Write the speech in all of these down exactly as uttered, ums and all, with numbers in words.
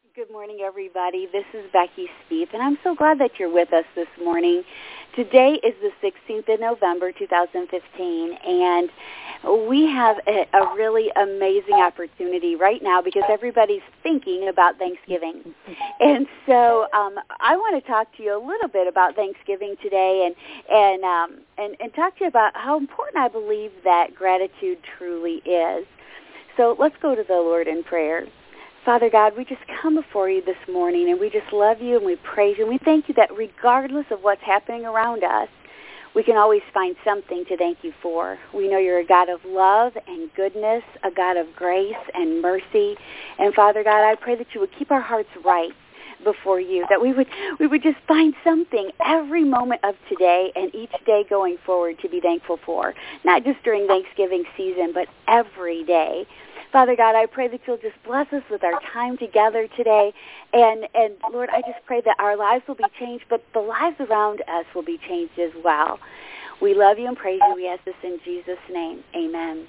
Good morning, everybody. This is Becky Spieth, and I'm so glad that you're with us this morning. Today is the sixteenth of November, two thousand fifteen, and we have a, a really amazing opportunity right now because everybody's thinking about Thanksgiving. And so um, I want to talk to you a little bit about Thanksgiving today and, and, um, and, and talk to you about how important I believe that gratitude truly is. So let's go to the Lord in prayer. Father God, we just come before you this morning, and we just love you, and we praise you, and we thank you that regardless of what's happening around us, we can always find something to thank you for. We know you're a God of love and goodness, a God of grace and mercy. And Father God, I pray that you would keep our hearts right before you, that we would we would just find something every moment of today and each day going forward to be thankful for, not just during Thanksgiving season, but every day. Father God, I pray that you'll just bless us with our time together today. And, and Lord, I just pray that our lives will be changed, but the lives around us will be changed as well. We love you and praise you. We ask this in Jesus' name. Amen.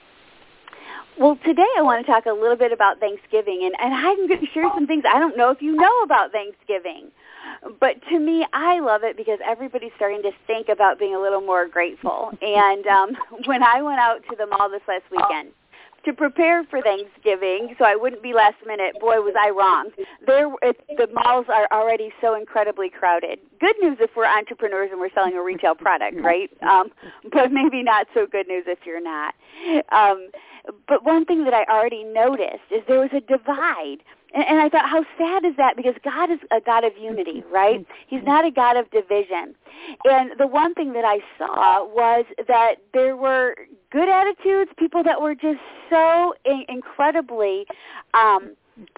Well, today I want to talk a little bit about Thanksgiving, and, and I'm going to share some things I don't know if you know about Thanksgiving. But to me, I love it because everybody's starting to think about being a little more grateful. And um, when I went out to the mall this last weekend, to prepare for Thanksgiving, so I wouldn't be last minute, boy, was I wrong. There, it, the malls are already so incredibly crowded. Good news if we're entrepreneurs and we're selling a retail product, right? Um, but maybe not so good news if you're not. Um, but one thing that I already noticed is there was a divide. And, and I thought, how sad is that? Because God is a God of unity, right? He's not a God of division. And the one thing that I saw was that there were good attitudes, people that were just so in- incredibly um,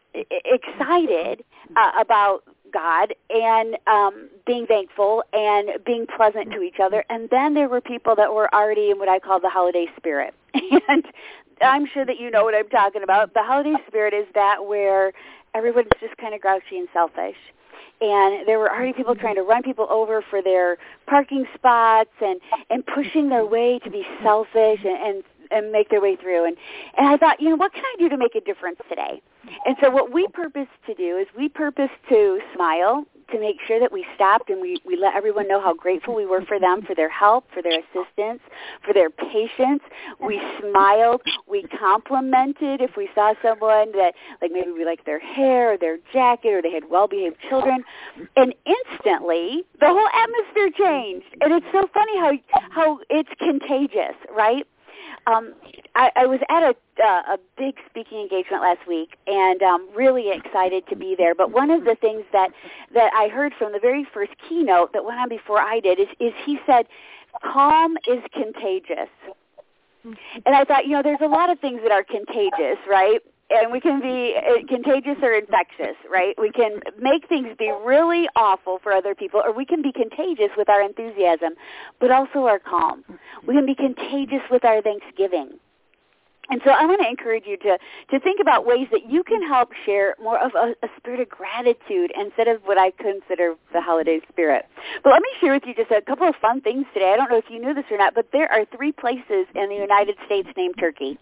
excited uh, about God and um, being thankful and being pleasant to each other. And then there were people that were already in what I call the holiday spirit. And I'm sure that you know what I'm talking about. The holiday spirit is that where everyone's just kind of grouchy and selfish. And there were already people trying to run people over for their parking spots and, and pushing their way to be selfish and, and, and make their way through. And, and I thought, you know, what can I do to make a difference today? And so what we purpose to do is we purpose to smile, to make sure that we stopped and we, we let everyone know how grateful we were for them, for their help, for their assistance, for their patience. We smiled. We complimented if we saw someone that, like maybe we liked their hair or their jacket or they had well-behaved children. And instantly, the whole atmosphere changed. And it's so funny how how it's contagious, right? Um, I, I was at a, uh, a big speaking engagement last week, and um, really excited to be there. But one of the things that, that I heard from the very first keynote that went on before I did is, is he said, calm is contagious. And I thought, you know, there's a lot of things that are contagious, right? And we can be uh, contagious or infectious, right? We can make things be really awful for other people, or we can be contagious with our enthusiasm, but also our calm. We can be contagious with our thanksgiving. And so I want to encourage you to, to think about ways that you can help share more of a, a spirit of gratitude instead of what I consider the holiday spirit. But let me share with you just a couple of fun things today. I don't know if you knew this or not, but there are three places in the United States named Turkey.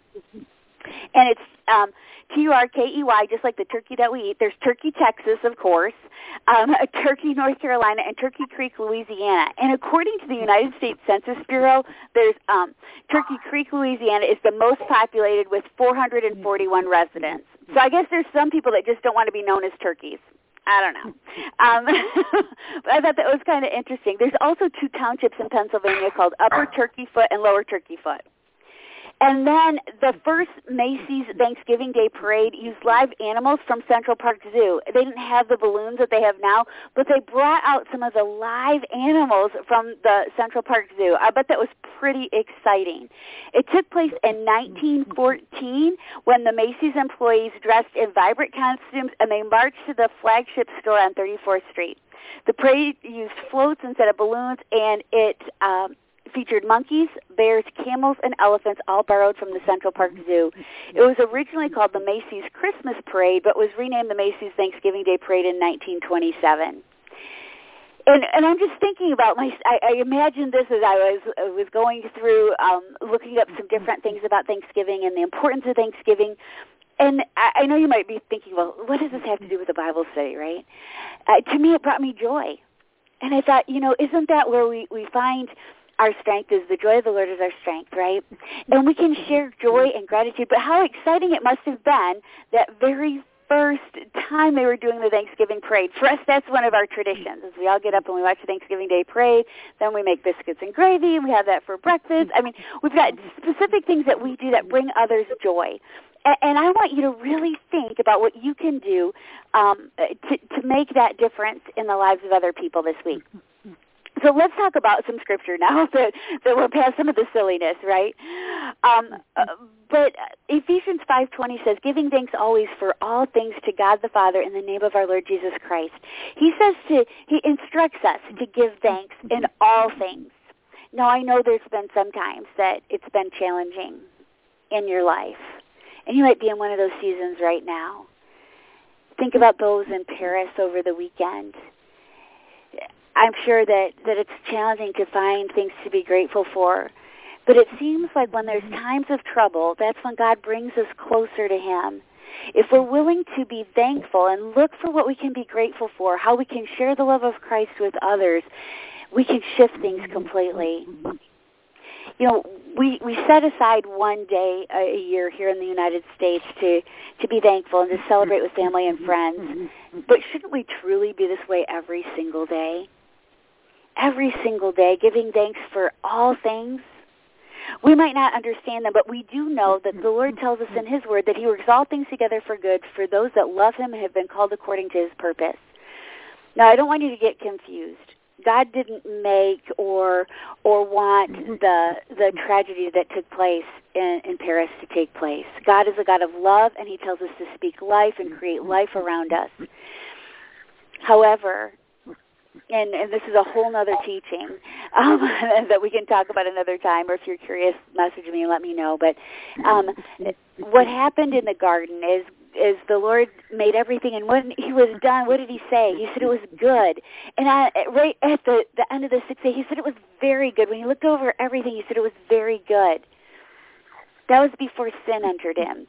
And it's um, T U R K E Y, just like the turkey that we eat. There's Turkey, Texas, of course, um, Turkey, North Carolina, and Turkey Creek, Louisiana. And according to the United States Census Bureau, there's um, Turkey Creek, Louisiana is the most populated with four hundred forty-one residents. So I guess there's some people that just don't want to be known as turkeys. I don't know. Um, but I thought that was kind of interesting. There's also two townships in Pennsylvania called Upper Turkey Foot and Lower Turkey Foot. And then the first Macy's Thanksgiving Day Parade used live animals from Central Park Zoo. They didn't have the balloons that they have now, but they brought out some of the live animals from the Central Park Zoo. I bet that was pretty exciting. It took place in nineteen fourteen when the Macy's employees dressed in vibrant costumes and they marched to the flagship store on thirty-fourth Street. The parade used floats instead of balloons, and it um, featured monkeys, bears, camels, and elephants, all borrowed from the Central Park Zoo. It was originally called the Macy's Christmas Parade, but was renamed the Macy's Thanksgiving Day Parade in nineteen twenty-seven. And, and I'm just thinking about my, I, I imagined this as I was I was going through, um, looking up some different things about Thanksgiving and the importance of Thanksgiving. and I, I know you might be thinking, well, what does this have to do with the Bible study, right? Uh, to me, it brought me joy. And I thought, you know, isn't that where we, we find our strength is the joy of the Lord is our strength, right? And we can share joy and gratitude. But how exciting it must have been that very first time they were doing the Thanksgiving parade. For us, that's one of our traditions, is we all get up and we watch the Thanksgiving Day parade. Then we make biscuits and gravy, and we have that for breakfast. I mean, we've got specific things that we do that bring others joy. And I want you to really think about what you can do um, to, to make that difference in the lives of other people this week. So let's talk about some scripture now that, that we're past some of the silliness, right? Um, uh, but Ephesians five twenty says, giving thanks always for all things to God the Father in the name of our Lord Jesus Christ. He says to, he instructs us to give thanks in all things. Now, I know there's been some times that it's been challenging in your life. And you might be in one of those seasons right now. Think about those in Paris over the weekend. I'm sure that, that it's challenging to find things to be grateful for. But it seems like when there's times of trouble, that's when God brings us closer to Him. If we're willing to be thankful and look for what we can be grateful for, how we can share the love of Christ with others, we can shift things completely. You know, we, we set aside one day a year here in the United States to, to be thankful and to celebrate with family and friends. But shouldn't we truly be this way every single day? Every single day, giving thanks for all things. We might not understand them, but we do know that the Lord tells us in His Word that He works all things together for good for those that love Him and have been called according to His purpose. Now, I don't want you to get confused. God didn't make or or want the the tragedy that took place in, in Paris to take place. God is a God of love, and He tells us to speak life and create life around us. However, and, and this is a whole other teaching um, that we can talk about another time, or if you're curious, message me and let me know. But um, what happened in the garden is is the Lord made everything, and when He was done, what did He say? He said it was good. And I, right at the, the end of the sixth day, He said it was very good. When He looked over everything, He said it was very good. That was before sin entered in.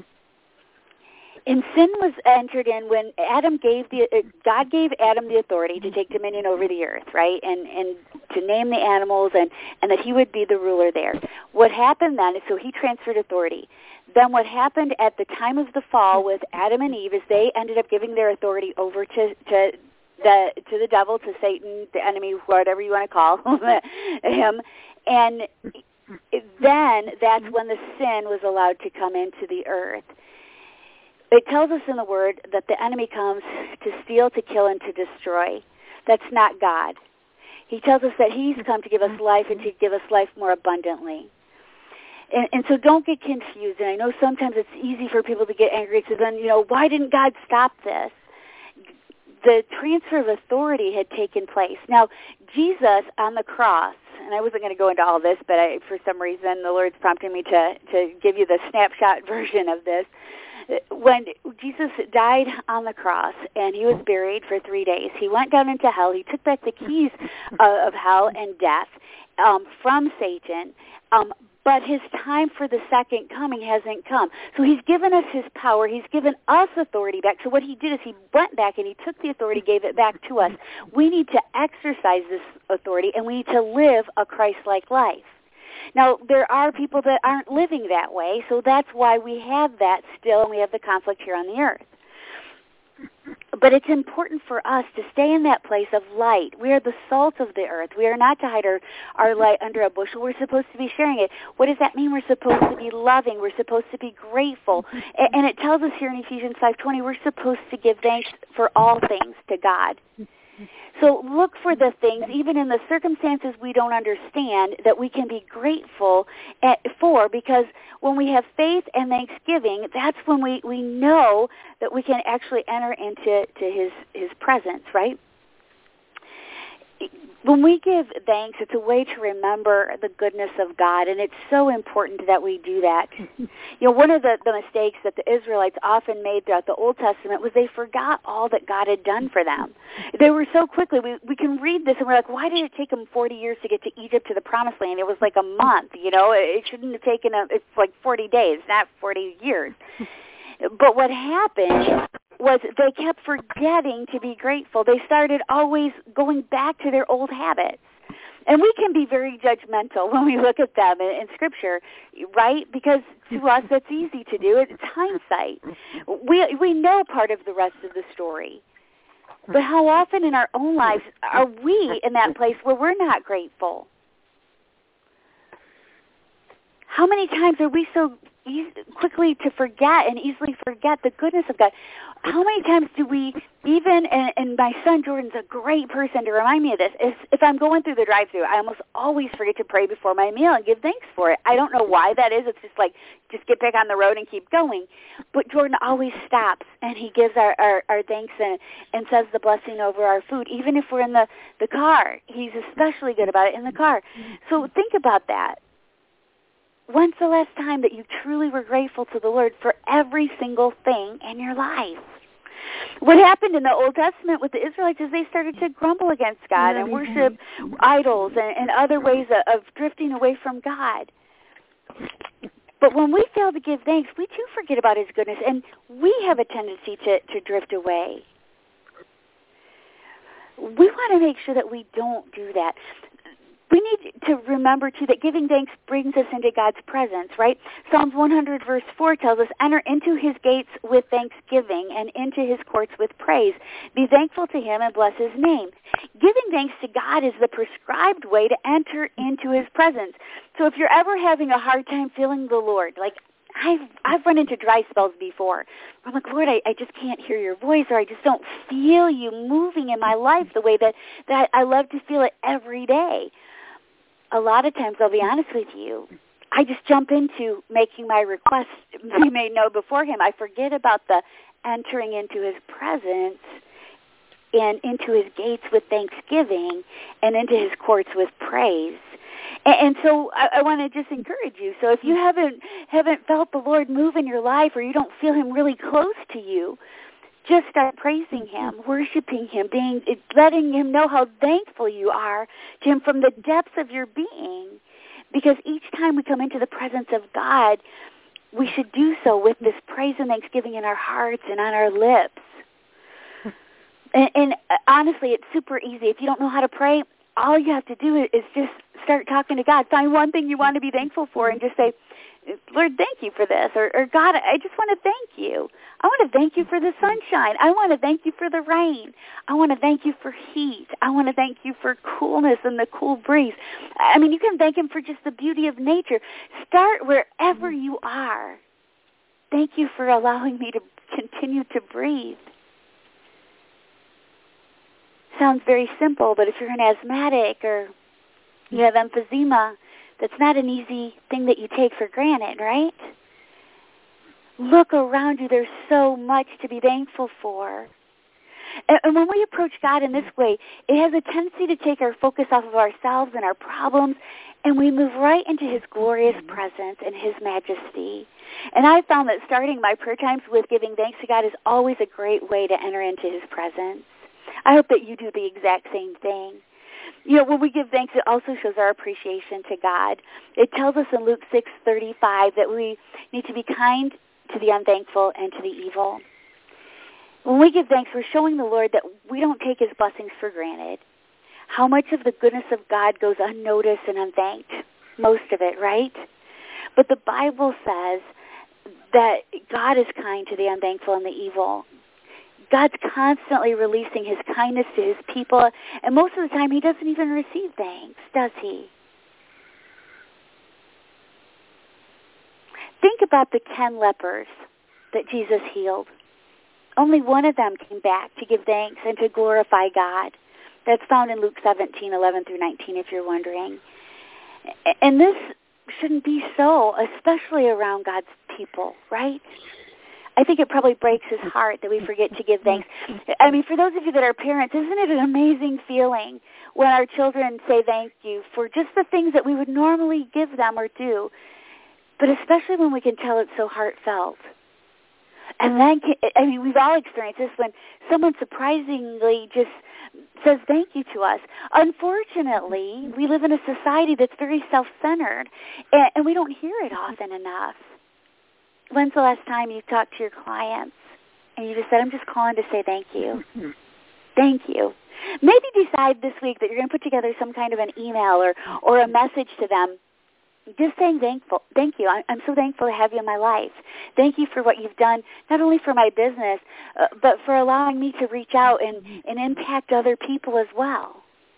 And sin was entered in when Adam gave the uh, God gave Adam the authority to take dominion over the earth, right? And and to name the animals, and, and that he would be the ruler there. What happened then is, so he transferred authority. Then what happened at the time of the fall with Adam and Eve is they ended up giving their authority over to, to the to the devil, to Satan, the enemy, whatever you want to call him. And then that's when the sin was allowed to come into the earth. It tells us in the Word that the enemy comes to steal, to kill, and to destroy. That's not God. He tells us that He's come to give us life and to give us life more abundantly. And, and so don't get confused. And I know sometimes it's easy for people to get angry because then, you know, why didn't God stop this? The transfer of authority had taken place. Now, Jesus on the cross, and I wasn't going to go into all this, but I, for some reason the Lord's prompting me to, to give you the snapshot version of this. When Jesus died on the cross and He was buried for three days, He went down into hell. He took back the keys uh, of hell and death um, from Satan, um, but His time for the second coming hasn't come. So He's given us His power. He's given us authority back. So what He did is He went back and He took the authority, gave it back to us. We need to exercise this authority, and we need to live a Christ-like life. Now, there are people that aren't living that way, so that's why we have that still, and we have the conflict here on the earth. But it's important for us to stay in that place of light. We are the salt of the earth. We are not to hide our, our light under a bushel. We're supposed to be sharing it. What does that mean? We're supposed to be loving. We're supposed to be grateful. And, and it tells us here in Ephesians five twenty, we're supposed to give thanks for all things to God. So look for the things, even in the circumstances we don't understand, that we can be grateful at, for, because when we have faith and thanksgiving, that's when we, we know that we can actually enter into to his, his presence, right? When we give thanks, it's a way to remember the goodness of God, and it's so important that we do that. You know, one of the, the mistakes that the Israelites often made throughout the Old Testament was they forgot all that God had done for them. They were so quickly, we, we can read this and we're like, why did it take them forty years to get to Egypt, to the Promised Land? It was like a month, you know. It shouldn't have taken, a, it's like forty days, not forty years. But what happened was they kept forgetting to be grateful. They started always going back to their old habits. And we can be very judgmental when we look at them in, in Scripture, right? Because to us, that's easy to do. It's hindsight. We we know part of the rest of the story. But how often in our own lives are we in that place where we're not grateful? How many times are we so easy, quickly to forget and easily forget the goodness of God? How many times do we even, and, and my son Jordan's a great person to remind me of this, is if I'm going through the drive-thru, I almost always forget to pray before my meal and give thanks for it. I don't know why that is. It's just like, just get back on the road and keep going. But Jordan always stops, and he gives our, our, our thanks and, and says the blessing over our food, even if we're in the, the car. He's especially good about it in the car. So think about that. When's the last time that you truly were grateful to the Lord for every single thing in your life? What happened in the Old Testament with the Israelites is they started to grumble against God and worship idols and, and other ways of, of drifting away from God. But when we fail to give thanks, we too forget about his goodness, and we have a tendency to, to drift away. We want to make sure that we don't do that. We need to remember, too, that giving thanks brings us into God's presence, right? Psalms one hundred, verse four tells us, enter into his gates with thanksgiving and into his courts with praise. Be thankful to him and bless his name. Giving thanks to God is the prescribed way to enter into his presence. So if you're ever having a hard time feeling the Lord, like I've, I've run into dry spells before. I'm like, Lord, I, I just can't hear your voice, or I just don't feel you moving in my life the way that, that I love to feel it every day. A lot of times, I'll be honest with you, I just jump into making my request be made known before him. I forget about the entering into his presence and into his gates with thanksgiving and into his courts with praise. And, and so I, I want to just encourage you. So if you haven't haven't felt the Lord move in your life, or you don't feel him really close to you, just start praising him, worshiping him, being, letting him know how thankful you are to him from the depths of your being. Because each time we come into the presence of God, we should do so with this praise and thanksgiving in our hearts and on our lips. And, and honestly, it's super easy. If you don't know how to pray, all you have to do is just start talking to God. Find one thing you want to be thankful for and just say, Lord, thank you for this. Or, or God, I just want to thank you. I want to thank you for the sunshine. I want to thank you for the rain. I want to thank you for heat. I want to thank you for coolness and the cool breeze. I mean, you can thank him for just the beauty of nature. Start wherever you are. Thank you for allowing me to continue to breathe. Sounds very simple, but if you're an asthmatic or you have emphysema, that's not an easy thing that you take for granted, right? Look around you. There's so much to be thankful for. And, and when we approach God in this way, it has a tendency to take our focus off of ourselves and our problems, and we move right into his glorious presence and his majesty. And I found that starting my prayer times with giving thanks to God is always a great way to enter into his presence. I hope that you do the exact same thing. You know, when we give thanks, it also shows our appreciation to God. It tells us in Luke six thirty-five that we need to be kind to the unthankful and to the evil. When we give thanks, we're showing the Lord that we don't take his blessings for granted. How much of the goodness of God goes unnoticed and unthanked? Most of it, right? But the Bible says that God is kind to the unthankful and the evil. God's constantly releasing his kindness to his people, and most of the time he doesn't even receive thanks, does he? Think about the ten lepers that Jesus healed. Only one of them came back to give thanks and to glorify God. That's found in Luke seventeen, eleven through nineteen, if you're wondering. And this shouldn't be so, especially around God's people, right? I think it probably breaks his heart that we forget to give thanks. I mean, for those of you that are parents, isn't it an amazing feeling when our children say thank you for just the things that we would normally give them or do, but especially when we can tell it's so heartfelt. And then, I mean, we've all experienced this when someone surprisingly just says thank you to us. Unfortunately, we live in a society that's very self-centered, and we don't hear it often enough. When's the last time you talked to your clients and you just said, I'm just calling to say thank you. Thank you. Maybe decide this week that you're going to put together some kind of an email or, or a message to them just saying thankful. Thank you. I'm so thankful to have you in my life. Thank you for what you've done, not only for my business, uh, but for allowing me to reach out and, and impact other people as well.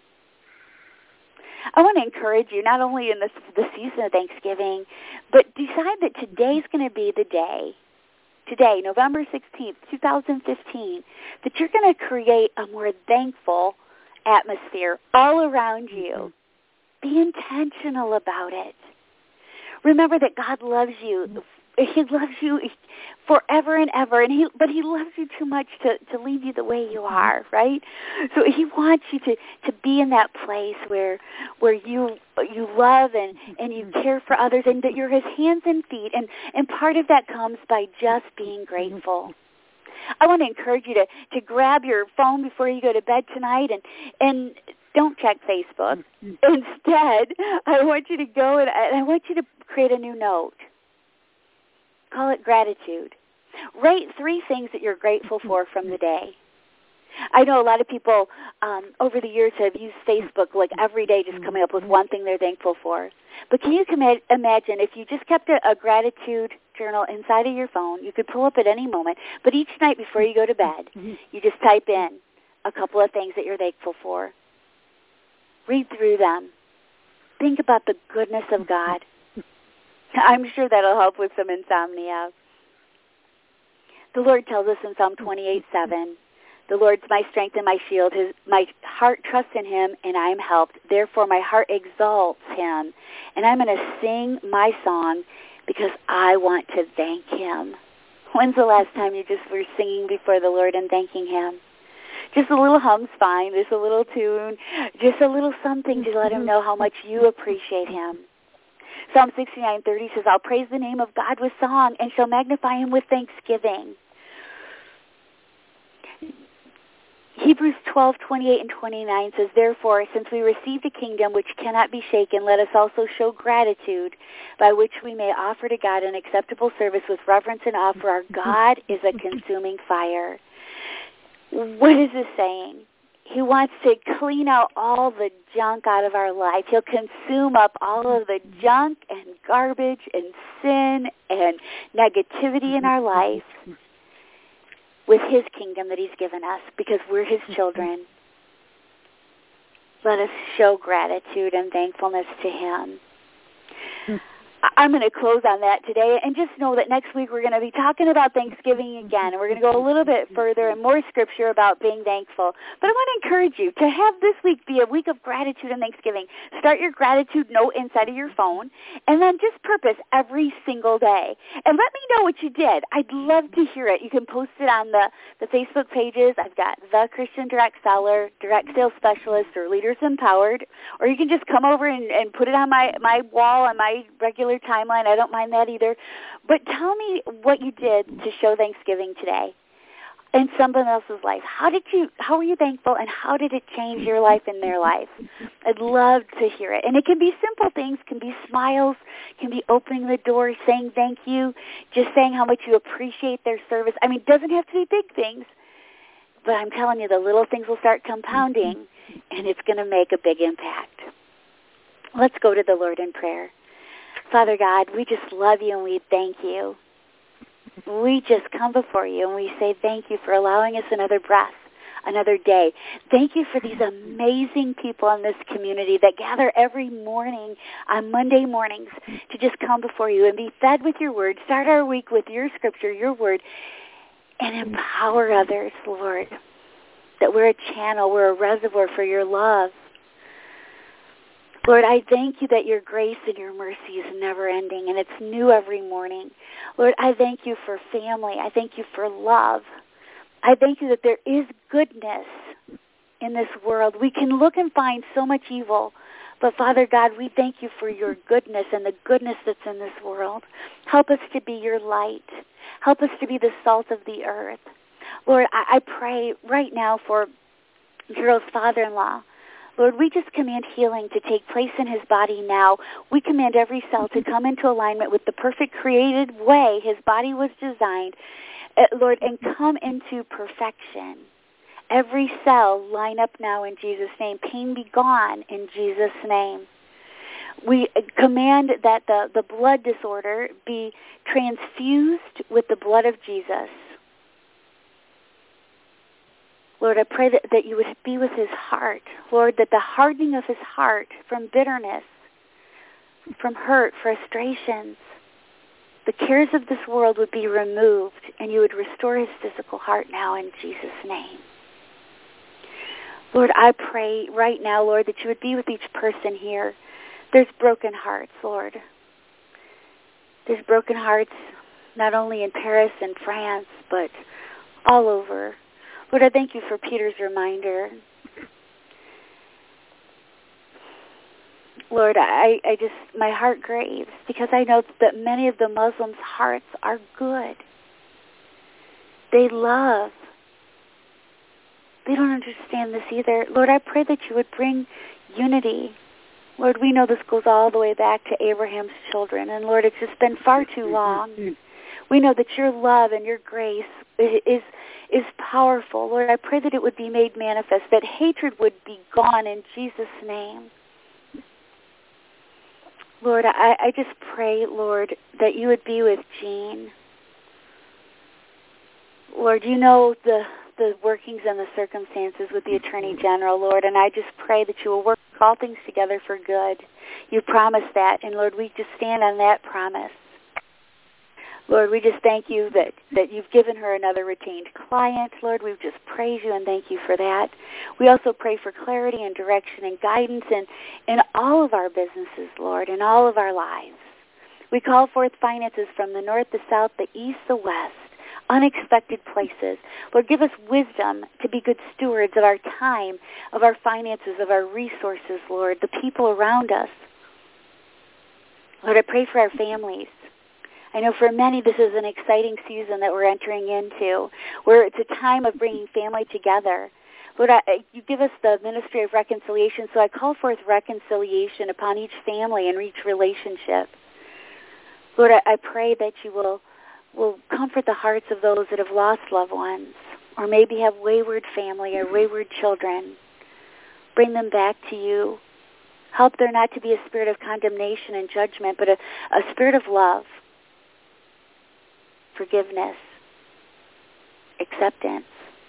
I want to encourage you, not only in this, the season of Thanksgiving, but decide that today's going to be the day, today, November sixteenth, twenty fifteen, that you're going to create a more thankful atmosphere all around you. Be intentional about it. Remember that God loves you. He loves you forever and ever, and he, but he loves you too much to, to leave you the way you are, right? So he wants you to, to be in that place where where you you love and, and you care for others, and that you're his hands and feet, and, and part of that comes by just being grateful. I want to encourage you to, to grab your phone before you go to bed tonight, and and don't check Facebook. Instead, I want you to go and I want you to create a new note. Call it gratitude. Write three things that you're grateful for from the day. I know a lot of people um, over the years have used Facebook like every day, just coming up with one thing they're thankful for. But can you com- imagine if you just kept a, a gratitude journal inside of your phone? You could pull up at any moment, but each night before you go to bed, you just type in a couple of things that you're thankful for. Read through them. Think about the goodness of God. I'm sure that'll help with some insomnia. The Lord tells us in Psalm twenty-eight seven, the Lord's my strength and my shield. His, my heart trusts in him, and I am helped. Therefore, my heart exalts him. And I'm going to sing my song because I want to thank him. When's the last time you just were singing before the Lord and thanking him? Just a little hum's fine, just a little tune, just a little something to let him know how much you appreciate him. Psalm sixty-nine thirty says, I'll praise the name of God with song and shall magnify him with thanksgiving. Hebrews twelve twenty-eight and twenty-nine says, therefore, since we received a kingdom which cannot be shaken, let us also show gratitude by which we may offer to God an acceptable service with reverence and awe, for our God is a consuming fire. What is this saying? He wants to clean out all the junk out of our life. He'll consume up all of the junk and garbage and sin and negativity in our life with his kingdom that he's given us because we're his children. Let us show gratitude and thankfulness to him. I'm going to close on that today, and just know that next week we're going to be talking about Thanksgiving again, and we're going to go a little bit further and more scripture about being thankful. But I want to encourage you to have this week be a week of gratitude and Thanksgiving. Start your gratitude note inside of your phone, and then just purpose every single day. And let me know what you did. I'd love to hear it. You can post it on the, the Facebook pages. I've got The Christian Direct Seller, Direct Sales Specialist, or Leaders Empowered. Or you can just come over and, and put it on my, my wall on my regular timeline. I don't mind that either. But tell me what you did to show Thanksgiving today in someone else's life. How did you, how were you thankful, and how did it change your life and their life? I'd love to hear it. And it can be simple things, can be smiles, can be opening the door, saying thank you, just saying how much you appreciate their service. I mean, it doesn't have to be big things, but I'm telling you, the little things will start compounding, and it's going to make a big impact. Let's go to the Lord in prayer. Father God, we just love you and we thank you. We just come before you and we say thank you for allowing us another breath, another day. Thank you for these amazing people in this community that gather every morning on Monday mornings to just come before you and be fed with your word, start our week with your scripture, your word, and empower others, Lord, that we're a channel, we're a reservoir for your love. Lord, I thank you that your grace and your mercy is never ending, and it's new every morning. Lord, I thank you for family. I thank you for love. I thank you that there is goodness in this world. We can look and find so much evil, but Father God, we thank you for your goodness and the goodness that's in this world. Help us to be your light. Help us to be the salt of the earth. Lord, I, I pray right now for Carol's father-in-law. Lord, we just command healing to take place in his body now. We command every cell to come into alignment with the perfect created way his body was designed, uh, Lord, and come into perfection. Every cell line up now in Jesus' name. Pain be gone in Jesus' name. We command that the, the blood disorder be transfused with the blood of Jesus. Lord, I pray that, that you would be with his heart. Lord, that the hardening of his heart from bitterness, from hurt, frustrations, the cares of this world would be removed, and you would restore his physical heart now in Jesus' name. Lord, I pray right now, Lord, that you would be with each person here. There's broken hearts, Lord. There's broken hearts not only in Paris and France, but all over. Lord, I thank you for Peter's reminder. Lord, I, I just, my heart grieves because I know that many of the Muslims' hearts are good. They love. They don't understand this either. Lord, I pray that you would bring unity. Lord, we know this goes all the way back to Abraham's children, and Lord, it's just been far too long. We know that your love and your grace is is powerful. Lord, I pray that it would be made manifest, that hatred would be gone in Jesus' name. Lord, I, I just pray, Lord, that you would be with Jean. Lord, you know the the workings and the circumstances with the Attorney General, Lord, and I just pray that you will work all things together for good. You promised that, and Lord, we just stand on that promise. Lord, we just thank you that, that you've given her another retained client. Lord, we just praise you and thank you for that. We also pray for clarity and direction and guidance in, in all of our businesses, Lord, in all of our lives. We call forth finances from the north, the south, the east, the west, unexpected places. Lord, give us wisdom to be good stewards of our time, of our finances, of our resources, Lord, the people around us. Lord, I pray for our families. I know for many this is an exciting season that we're entering into, where it's a time of bringing family together. Lord, I, you give us the ministry of reconciliation, so I call forth reconciliation upon each family and each relationship. Lord, I, I pray that you will, will comfort the hearts of those that have lost loved ones, or maybe have wayward family or wayward children. Bring them back to you. Help there not to be a spirit of condemnation and judgment, but a, a spirit of love, forgiveness, acceptance.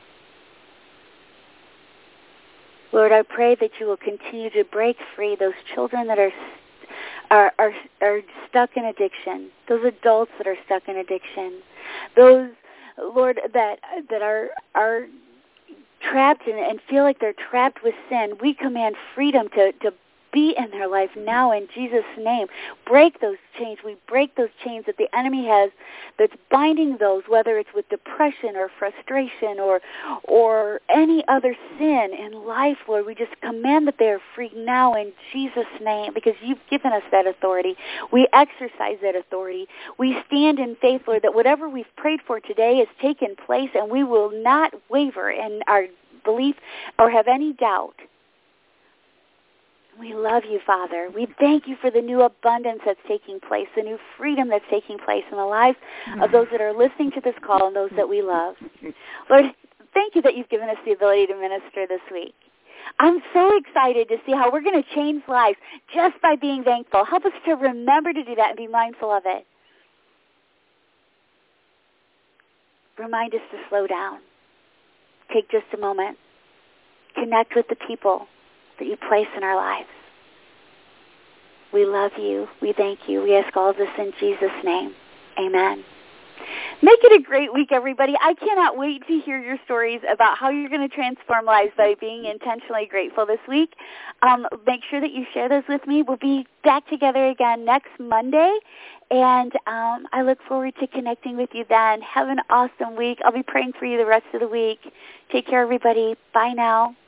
Lord, I pray that you will continue to break free those children that are are are, are stuck in addiction, those adults that are stuck in addiction, those, Lord, that that are are trapped in, and feel like they're trapped with sin. We command freedom to, to be in their life now in Jesus' name. Break those chains. We break those chains that the enemy has that's binding those, whether it's with depression or frustration or or any other sin in life, Lord. We just command that they are free now in Jesus' name, because you've given us that authority. We exercise that authority. We stand in faith, Lord, that whatever we've prayed for today has taken place, and we will not waver in our belief or have any doubt. We love you, Father. We thank you for the new abundance that's taking place, the new freedom that's taking place in the lives of those that are listening to this call and those that we love. Lord, thank you that you've given us the ability to minister this week. I'm so excited to see how we're going to change lives just by being thankful. Help us to remember to do that and be mindful of it. Remind us to slow down. Take just a moment. Connect with the people that you place in our lives. We love you. We thank you. We ask all of this in Jesus' name. Amen. Make it a great week, everybody. I cannot wait to hear your stories about how you're going to transform lives by being intentionally grateful this week. Um, make sure that you share those with me. We'll be back together again next Monday, and um, I look forward to connecting with you then. Have an awesome week. I'll be praying for you the rest of the week. Take care, everybody. Bye now.